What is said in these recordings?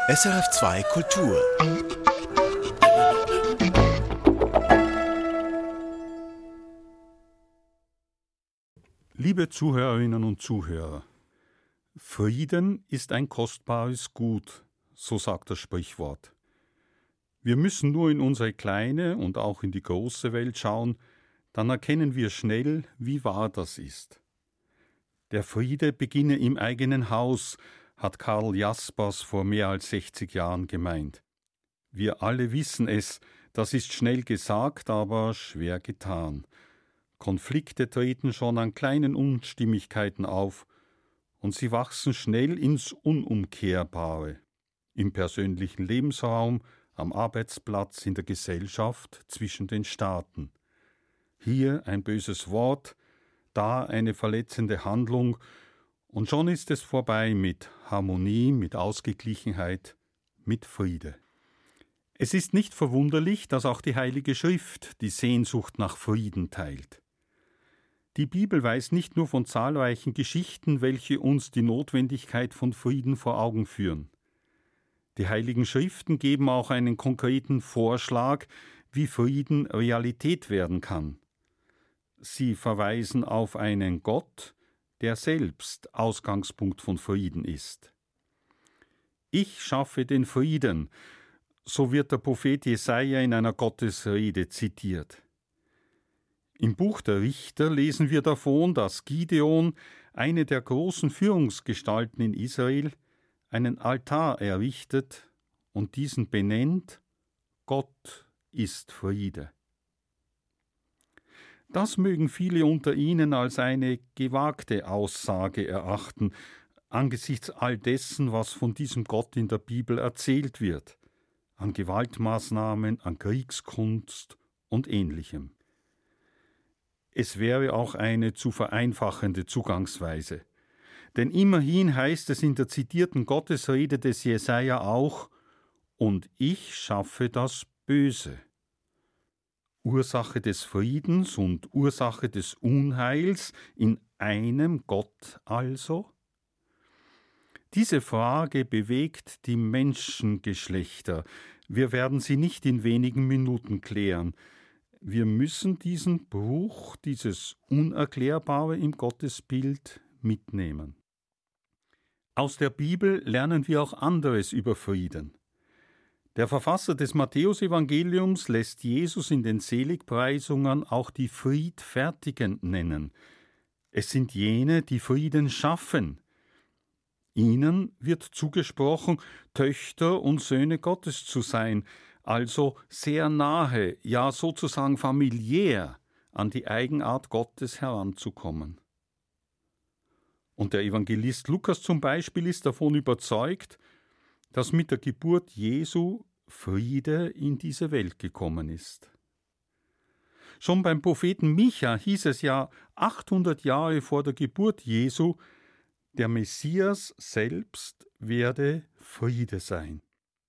SRF2 Kultur. Liebe Zuhörerinnen und Zuhörer, Frieden ist ein kostbares Gut, so sagt das Sprichwort. Wir müssen nur in unsere kleine und auch in die große Welt schauen, dann erkennen wir schnell, wie wahr das ist. Der Friede beginne im eigenen Haus, hat Karl Jaspers vor mehr als 60 Jahren gemeint. Wir alle wissen es, das ist schnell gesagt, aber schwer getan. Konflikte treten schon an kleinen Unstimmigkeiten auf und sie wachsen schnell ins Unumkehrbare. Im persönlichen Lebensraum, am Arbeitsplatz, in der Gesellschaft, zwischen den Staaten. Hier ein böses Wort, da eine verletzende Handlung und schon ist es vorbei mit Harmonie, mit Ausgeglichenheit, mit Friede. Es ist nicht verwunderlich, dass auch die Heilige Schrift die Sehnsucht nach Frieden teilt. Die Bibel weiß nicht nur von zahlreichen Geschichten, welche uns die Notwendigkeit von Frieden vor Augen führen. Die Heiligen Schriften geben auch einen konkreten Vorschlag, wie Frieden Realität werden kann. Sie verweisen auf einen Gott, der selbst Ausgangspunkt von Frieden ist. Ich schaffe den Frieden, so wird der Prophet Jesaja in einer Gottesrede zitiert. Im Buch der Richter lesen wir davon, dass Gideon, eine der großen Führungsgestalten in Israel, einen Altar errichtet und diesen benennt: Gott ist Friede. Das mögen viele unter Ihnen als eine gewagte Aussage erachten, angesichts all dessen, was von diesem Gott in der Bibel erzählt wird, an Gewaltmaßnahmen, an Kriegskunst und Ähnlichem. Es wäre auch eine zu vereinfachende Zugangsweise. Denn immerhin heißt es in der zitierten Gottesrede des Jesaja auch: Und ich schaffe das Böse. Ursache des Friedens und Ursache des Unheils in einem Gott also? Diese Frage bewegt die Menschengeschlechter. Wir werden sie nicht in wenigen Minuten klären. Wir müssen diesen Bruch, dieses Unerklärbare im Gottesbild mitnehmen. Aus der Bibel lernen wir auch anderes über Frieden. Der Verfasser des Matthäusevangeliums lässt Jesus in den Seligpreisungen auch die Friedfertigen nennen. Es sind jene, die Frieden schaffen. Ihnen wird zugesprochen, Töchter und Söhne Gottes zu sein, also sehr nahe, ja sozusagen familiär an die Eigenart Gottes heranzukommen. Und der Evangelist Lukas zum Beispiel ist davon überzeugt, dass mit der Geburt Jesu Friede in diese Welt gekommen ist. Schon beim Propheten Micha hieß es ja 800 Jahre vor der Geburt Jesu, der Messias selbst werde Friede sein.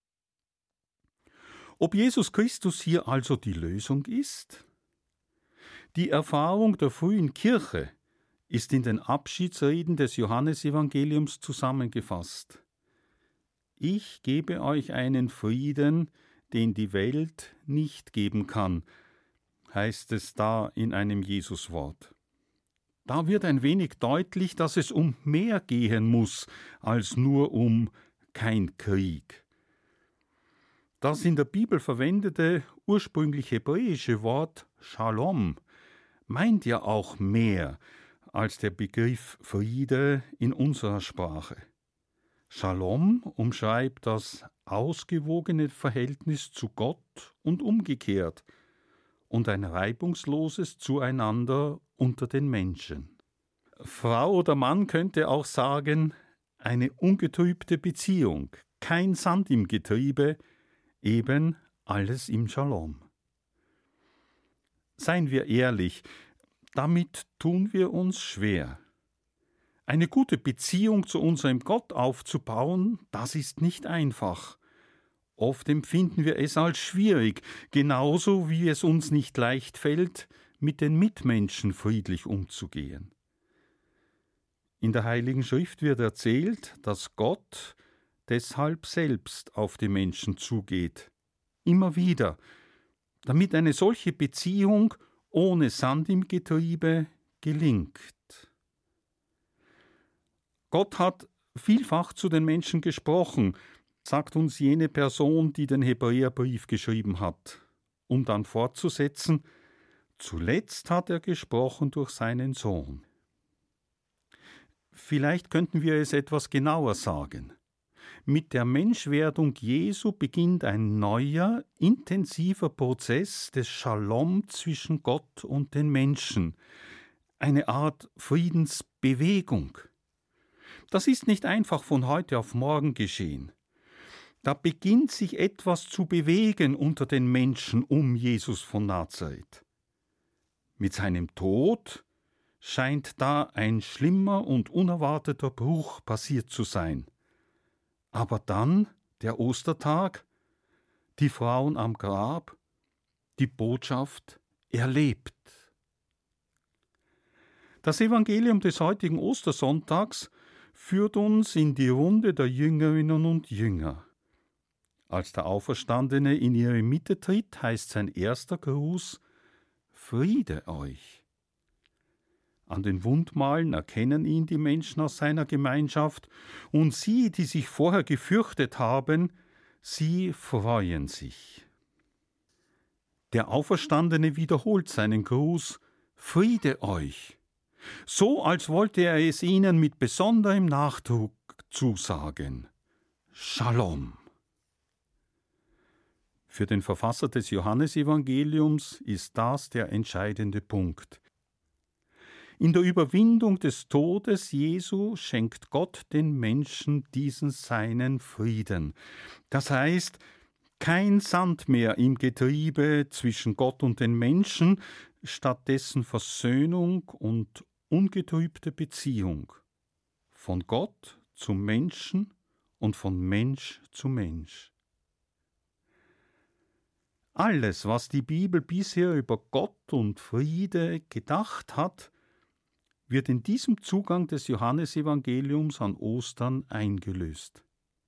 Ob Jesus Christus hier also die Lösung ist? Die Erfahrung der frühen Kirche ist in den Abschiedsreden des Johannesevangeliums zusammengefasst. Ich gebe euch einen Frieden, den die Welt nicht geben kann, heißt es da in einem Jesuswort. Da wird ein wenig deutlich, dass es um mehr gehen muss als nur um kein Krieg. Das in der Bibel verwendete ursprünglich hebräische Wort Shalom meint ja auch mehr als der Begriff Friede in unserer Sprache. Shalom umschreibt das ausgewogene Verhältnis zu Gott und umgekehrt und ein reibungsloses Zueinander unter den Menschen. Frau oder Mann könnte auch sagen, eine ungetrübte Beziehung, kein Sand im Getriebe, eben alles im Shalom. Seien wir ehrlich, damit tun wir uns schwer. Eine gute Beziehung zu unserem Gott aufzubauen, das ist nicht einfach. Oft empfinden wir es als schwierig, genauso wie es uns nicht leicht fällt, mit den Mitmenschen friedlich umzugehen. In der Heiligen Schrift wird erzählt, dass Gott deshalb selbst auf die Menschen zugeht. Immer wieder, damit eine solche Beziehung ohne Sand im Getriebe gelingt. Gott hat vielfach zu den Menschen gesprochen, sagt uns jene Person, die den Hebräerbrief geschrieben hat, um dann fortzusetzen: Zuletzt hat er gesprochen durch seinen Sohn. Vielleicht könnten wir es etwas genauer sagen. Mit der Menschwerdung Jesu beginnt ein neuer, intensiver Prozess des Shalom zwischen Gott und den Menschen, eine Art Friedensbewegung. Das ist nicht einfach von heute auf morgen geschehen. Da beginnt sich etwas zu bewegen unter den Menschen um Jesus von Nazareth. Mit seinem Tod scheint da ein schlimmer und unerwarteter Bruch passiert zu sein. Aber dann der Ostertag, die Frauen am Grab, die Botschaft: Er lebt. Das Evangelium des heutigen Ostersonntags führt uns in die Runde der Jüngerinnen und Jünger. Als der Auferstandene in ihre Mitte tritt, heißt sein erster Gruß: Friede euch. An den Wundmalen erkennen ihn die Menschen aus seiner Gemeinschaft, und sie, die sich vorher gefürchtet haben, sie freuen sich. Der Auferstandene wiederholt seinen Gruß: Friede euch, so als wollte er es ihnen mit besonderem Nachdruck zusagen: Shalom. Für den Verfasser des Johannesevangeliums ist das der entscheidende Punkt. In der Überwindung des Todes Jesu schenkt Gott den Menschen diesen seinen Frieden. Das heißt, kein Sand mehr im Getriebe zwischen Gott und den Menschen, stattdessen Versöhnung und ungetrübte Beziehung. Von Gott zum Menschen und von Mensch zu Mensch. Alles, was die Bibel bisher über Gott und Friede gedacht hat, wird in diesem Zugang des Johannesevangeliums an Ostern eingelöst.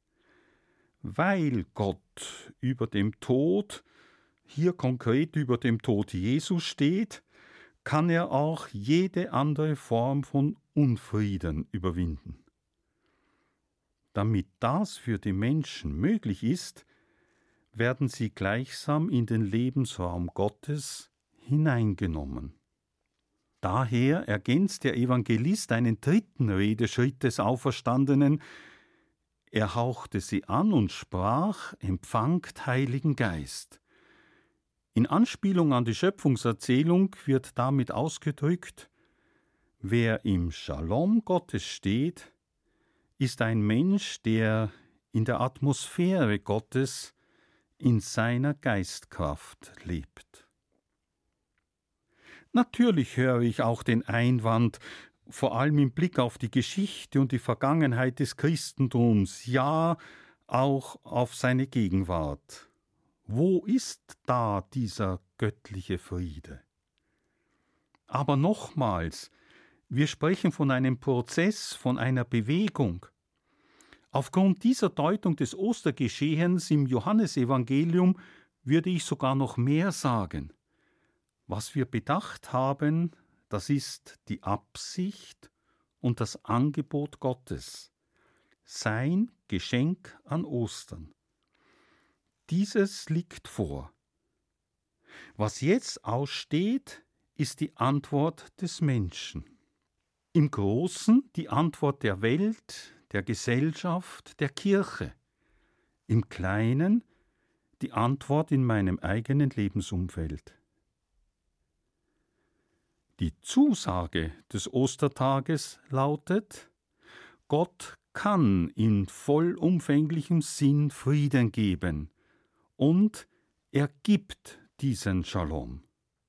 Weil Gott über dem Tod, hier konkret über dem Tod Jesu steht, kann er auch jede andere Form von Unfrieden überwinden. Damit das für die Menschen möglich ist, werden sie gleichsam in den Lebensraum Gottes hineingenommen. Daher ergänzt der Evangelist einen dritten Redeschritt des Auferstandenen: Er hauchte sie an und sprach: Empfangt Heiligen Geist. In Anspielung an die Schöpfungserzählung wird damit ausgedrückt: Wer im Shalom Gottes steht, ist ein Mensch, der in der Atmosphäre Gottes, in seiner Geistkraft lebt. Natürlich höre ich auch den Einwand, vor allem im Blick auf die Geschichte und die Vergangenheit des Christentums, ja, auch auf seine Gegenwart. Wo ist da dieser göttliche Friede? Aber nochmals, wir sprechen von einem Prozess, von einer Bewegung. Aufgrund dieser Deutung des Ostergeschehens im Johannesevangelium würde ich sogar noch mehr sagen. Was wir bedacht haben, das ist die Absicht und das Angebot Gottes, sein Geschenk an Ostern. Dieses liegt vor. Was jetzt aussteht, ist die Antwort des Menschen. Im Großen die Antwort der Welt, der Gesellschaft, der Kirche. Im Kleinen die Antwort in meinem eigenen Lebensumfeld. Die Zusage des Ostertages lautet: Gott kann in vollumfänglichem Sinn Frieden geben und er gibt diesen Shalom.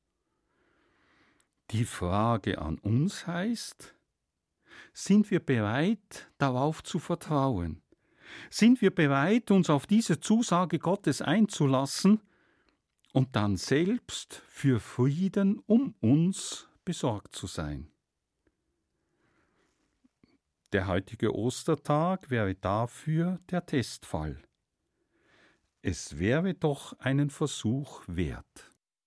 Die Frage an uns heißt: Sind wir bereit, darauf zu vertrauen? Sind wir bereit, uns auf diese Zusage Gottes einzulassen und dann selbst für Frieden um uns besorgt zu sein? Der heutige Ostertag wäre dafür der Testfall. Es wäre doch einen Versuch wert.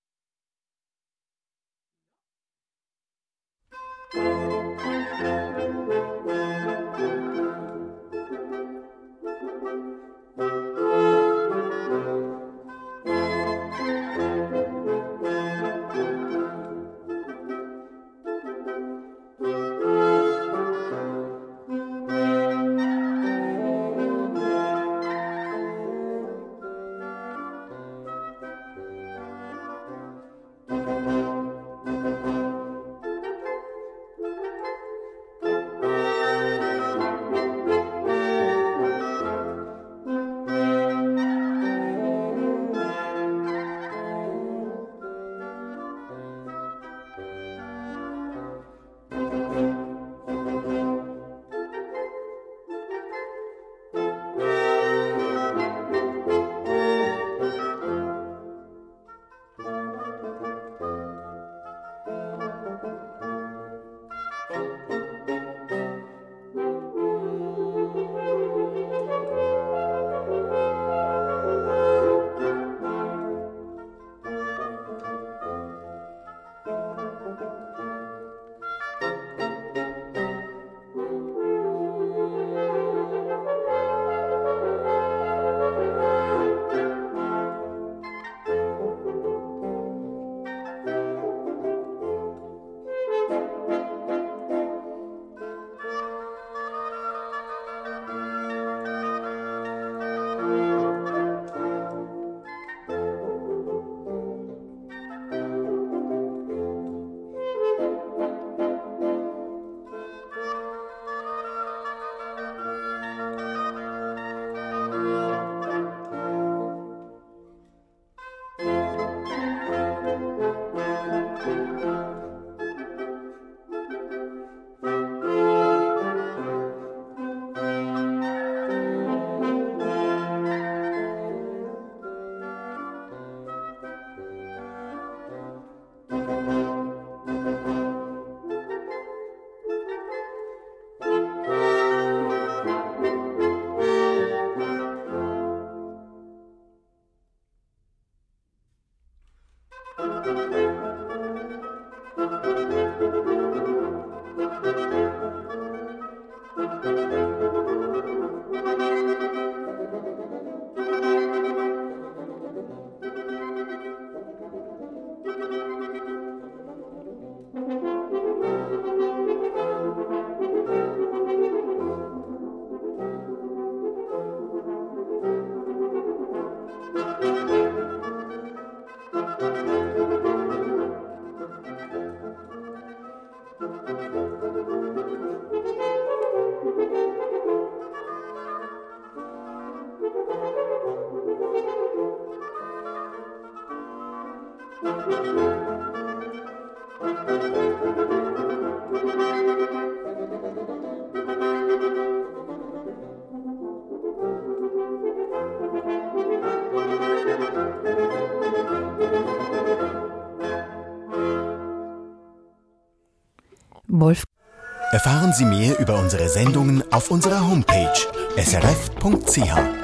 Wolf. Erfahren Sie mehr über unsere Sendungen auf unserer Homepage srf.ch.